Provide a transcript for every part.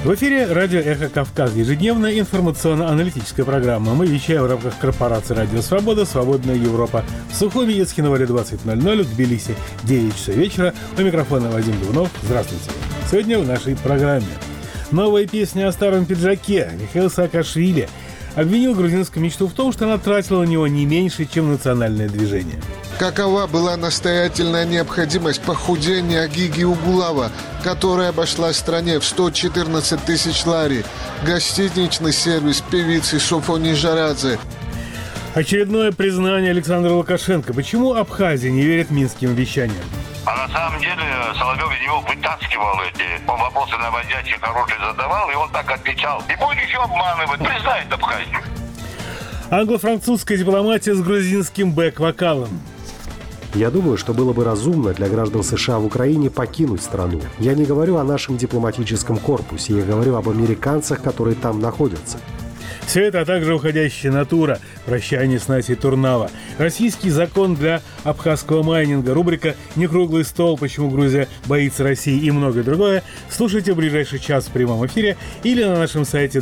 В эфире радио «Эхо Кавказ», ежедневная информационно-аналитическая программа. Мы вещаем в рамках корпорации «Радио Свобода», «Свободная Европа». В Сухуми-Ецке на Вале 20:00, в Тбилиси 9 часов вечера. У микрофона Вадим Дубнов. Здравствуйте. Сегодня в нашей программе новая песня о старом пиджаке. Михаил Саакашвили обвинил грузинскую мечту в том, что она тратила на него не меньше, чем национальное движение. Какова была настоятельная необходимость похудения Гиги Угулава, которая обошлась стране в 114 тысяч лари, гостиничный сервис певицы Софони Жарадзе. Очередное признание Александра Лукашенко. Почему Абхазия не верит минским обещаниям? А на самом деле Соловьев из него вытаскивал он вопросы наводящие, хорошие задавал, и он так отвечал. И будет еще обманывать, признает Абхазию. Англо-французская дипломатия с грузинским бэк-вокалом. Я думаю, что было бы разумно для граждан США в Украине покинуть страну. Я не говорю о нашем дипломатическом корпусе, я говорю об американцах, которые там находятся. Все это, а также уходящая натура, прощание с Насей Турнава, российский закон для абхазского майнинга, рубрика «Не круглый стол. Почему Грузия боится России» и многое другое слушайте в ближайший час в прямом эфире или на нашем сайте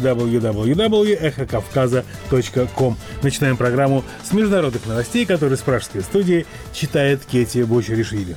www.ekhokavkaza.com. Начинаем программу с международных новостей, которые с пражской студии читает Кетия Бочаришвили.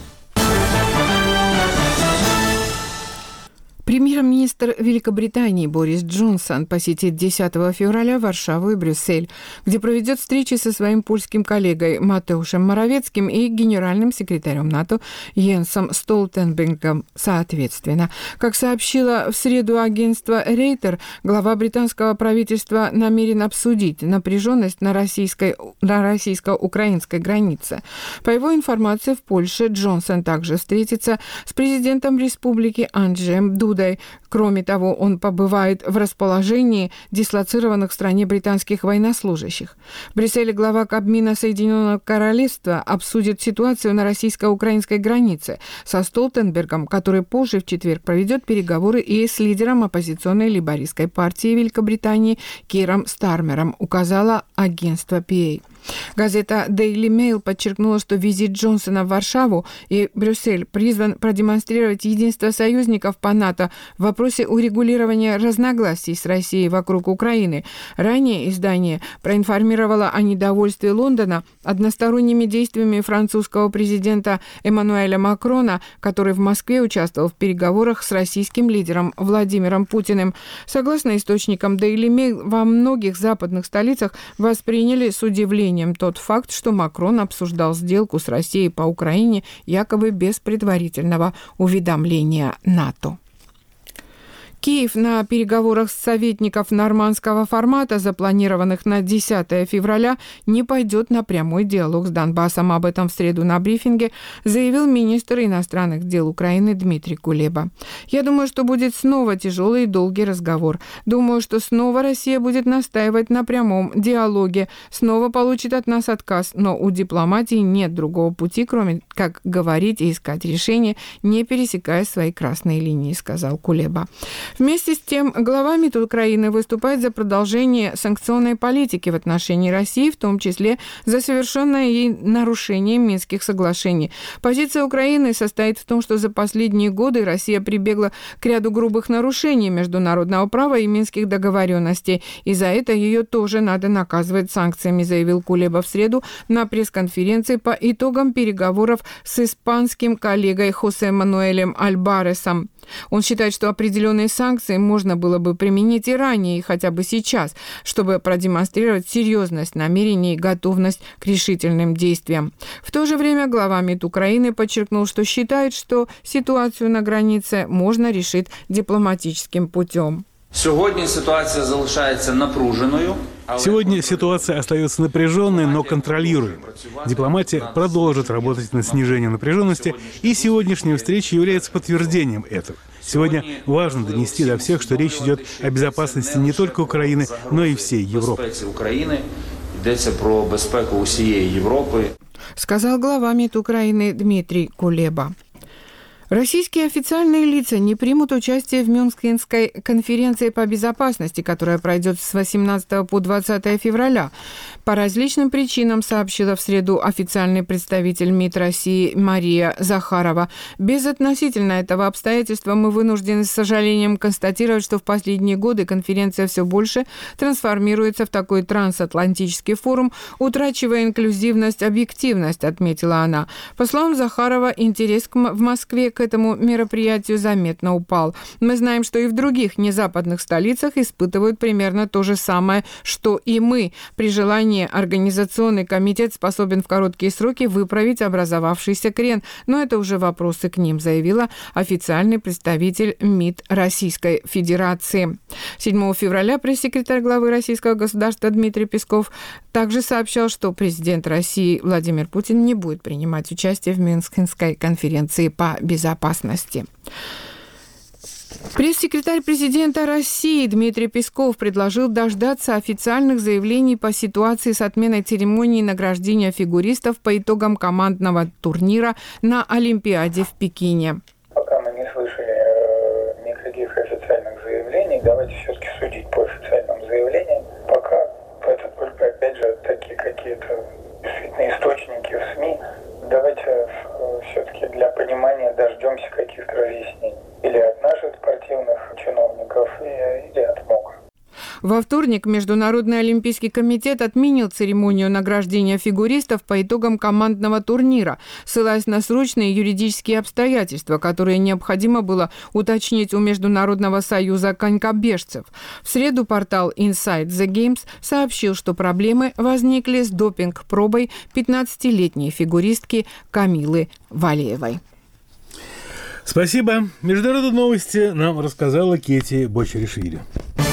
Премьер-министр Великобритании Борис Джонсон посетит 10 февраля Варшаву и Брюссель, где проведет встречи со своим польским коллегой Матеушем Моровецким и генеральным секретарем НАТО Йенсом Столтенбергом соответственно. Как сообщило в среду агентство Рейтер, глава британского правительства намерен обсудить напряженность на российско-украинской границе. По его информации, в Польше Джонсон также встретится с президентом республики Анджеем Дудой. Кроме того, он побывает в расположении дислоцированных в стране британских военнослужащих. В Брюсселе глава Кабмина Соединенного Королевства обсудит ситуацию на российско-украинской границе со Столтенбергом, который позже в четверг проведет переговоры и с лидером оппозиционной лейбористской партии Великобритании Киром Стармером, указало агентство PA. Газета Daily Mail подчеркнула, что визит Джонсона в Варшаву и Брюссель призван продемонстрировать единство союзников по НАТО в вопросе урегулирования разногласий с Россией вокруг Украины. Ранее издание проинформировало о недовольстве Лондона односторонними действиями французского президента Эммануэля Макрона, который в Москве участвовал в переговорах с российским лидером Владимиром Путиным. Согласно источникам Daily Mail, во многих западных столицах восприняли с удивлением тот факт, что Макрон обсуждал сделку с Россией по Украине якобы без предварительного уведомления НАТО. Киев на переговорах с советников нормандского формата, запланированных на 10 февраля, не пойдет на прямой диалог с Донбассом. Об этом в среду на брифинге заявил министр иностранных дел Украины Дмитрий Кулеба. «Я думаю, что будет снова тяжелый и долгий разговор. Думаю, что снова Россия будет настаивать на прямом диалоге, снова получит от нас отказ, но у дипломатии нет другого пути, кроме как говорить и искать решение, не пересекая свои красные линии», сказал Кулеба. Вместе с тем, глава МИД Украины выступает за продолжение санкционной политики в отношении России, в том числе за совершенное ей нарушение Минских соглашений. Позиция Украины состоит в том, что за последние годы Россия прибегла к ряду грубых нарушений международного права и минских договоренностей, и за это ее тоже надо наказывать санкциями, заявил Кулеба в среду на пресс-конференции по итогам переговоров с испанским коллегой Хосе Мануэлем Альбаресом. Он считает, что определенные санкции можно было бы применить и ранее, и хотя бы сейчас, чтобы продемонстрировать серьезность намерений и готовность к решительным действиям. В то же время глава МИД Украины подчеркнул, что считает, что ситуацию на границе можно решить дипломатическим путем. Сегодня ситуация залишается напруженою. Сегодня ситуация остается напряженной, но контролируемой. Дипломатия продолжит работать над снижением напряженности, и сегодняшняя встреча является подтверждением этого. Сегодня важно донести до всех, что речь идет о безопасности не только Украины, но и всей Европы. Йдеться про безпеку усієї Європи, сказал глава МИД Украины Дмитрий Кулеба. Российские официальные лица не примут участие в Мюнхенской конференции по безопасности, которая пройдет с 18 по 20 февраля. По различным причинам, сообщила в среду официальный представитель МИД России Мария Захарова. Безотносительно этого обстоятельства мы вынуждены с сожалением констатировать, что в последние годы конференция все больше трансформируется в такой трансатлантический форум, утрачивая инклюзивность, объективность, отметила она. По словам Захарова, интерес в Москве к этому мероприятию заметно упал. Мы знаем, что и в других незападных столицах испытывают примерно то же самое, что и мы. При желании организационный комитет способен в короткие сроки выправить образовавшийся крен, но это уже вопросы к ним, заявила официальный представитель МИД Российской Федерации. 7 февраля пресс-секретарь главы российского государства Дмитрий Песков также сообщал, что президент России Владимир Путин не будет принимать участие в Мюнхенской конференции по безопасности. Пресс-секретарь президента России Дмитрий Песков предложил дождаться официальных заявлений по ситуации с отменой церемонии награждения фигуристов по итогам командного турнира на Олимпиаде в Пекине. Пока мы не слышали никаких официальных заявлений, давайте все-таки судить по официальным заявлениям. Пока это только, опять же, такие какие-то действительно источники в СМИ. Давайте все-таки для понимания дождемся каких-то разъяснений. Или от наших спортивных чиновников, или от МОК. Во вторник Международный олимпийский комитет отменил церемонию награждения фигуристов по итогам командного турнира, ссылаясь на срочные юридические обстоятельства, которые необходимо было уточнить у Международного союза конькобежцев. В среду портал Inside the Games сообщил, что проблемы возникли с допинг-пробой 15-летней фигуристки Камилы Валеевой. Спасибо. Международные новости нам рассказала Кети Бочаришвили.